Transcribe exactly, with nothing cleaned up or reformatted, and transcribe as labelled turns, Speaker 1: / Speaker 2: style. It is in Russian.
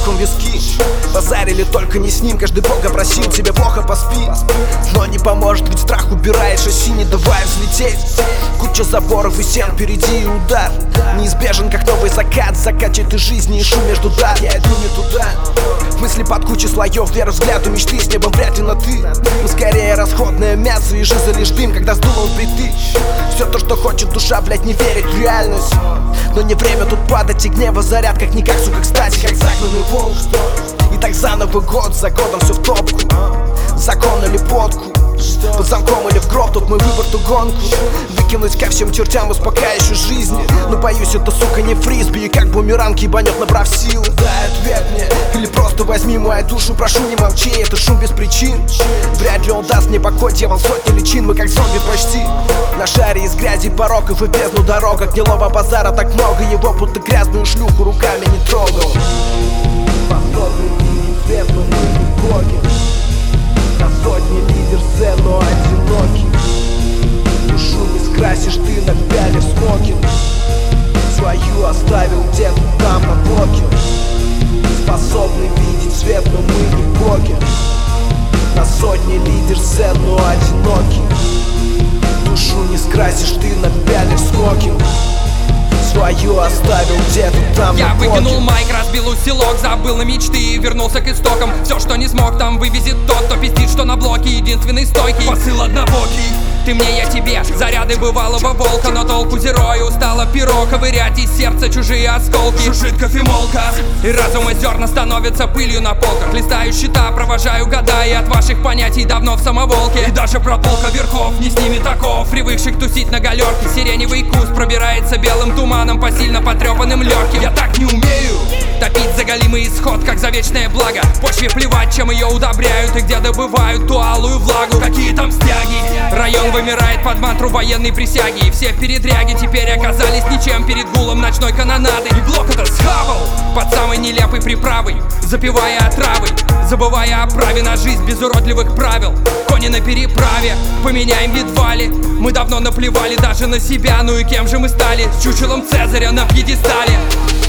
Speaker 1: кулаком виски. Базарили только не с ним, каждый бога просил тебе плохо поспи. Но не поможет, ведь страх убирает шасси, не давая взлететь. Куча заборов и стен впереди, и удар неизбежен, как новый закат. В закате ты жизни и шум между дар. Я иду не туда. Мысли под кучей слоев, вверх взгляду мечты, с небом вряд ли на ты. Мы скорее расходное мясо, и жиза лишь дым, когда сдуло плиты. Все то, что хочет душа, блять, не верит в реальность. Но не время тут падать, и гнева заряд, как никак, сука, кстати, как загнанный волк. И так заново год за годом все в топку. Закон или водку, под замком или в гроб, тут мой выбор, ту гонку. Выкинуть ко всем чертям успокаивающей жизни. Но боюсь, это, сука, не фрисби, и как бумеранг ебанет, набрав силы. Дай ответ мне, или просто возьми мою душу, прошу, не молчи, это шум без причин. Вряд ли он даст мне покой, дьявол сотни личин, мы как зомби почти. На шаре из грязи, пороков и бездну дорог. Гнилого базара так много, его будто грязную шлюху руками не трогал. Способны видеть свет, но мы не боги. На сотни лидер сцен, но одинокий. Душу не скрасишь ты, напялив смокинг. Свою оставил где-то там на блоке. Способны видеть свет, но мы не боги. На сотни лидер сцен, но одинокий. Душу не скрасишь ты, напялив смокинг. Свою оставил где-то там.
Speaker 2: Я выкинул майк, разбил усилок, забыл на мечты и вернулся к истокам. Все, что не смог, там вывезет тот, кто пиздит, что на блоке единственный стойкий. Посыл однобокий. Ты мне, я тебе, заряды бывалого волка. Но толку зеро и устало перо ковырять из сердца чужие осколки. Шушит кофемолка, и разума зерна становятся пылью на полках. Листаю счета, провожаю года, и от ваших понятий давно в самоволке. И даже прополка верхов не снимет оков, привыкших тусить на галерке. Сиреневый куст пробирается белым туманом по сильно потрепанным легким. Я так не умею топить заголимый исход, как за вечное благо. Почве плевать, чем ее удобряют и где добывают ту алую влагу. Какие там стяги, район вымирает под мантру военной присяги. И все передряги теперь оказались ничем перед гулом ночной канонады. И блок это схавал под самой нелепой приправой, запивая отравой, забывая о праве на жизнь без уродливых правил. Кони на переправе, поменяем едва ли. Мы давно наплевали даже на себя, ну и кем же мы стали? С чучелом Цезаря на пьедестале.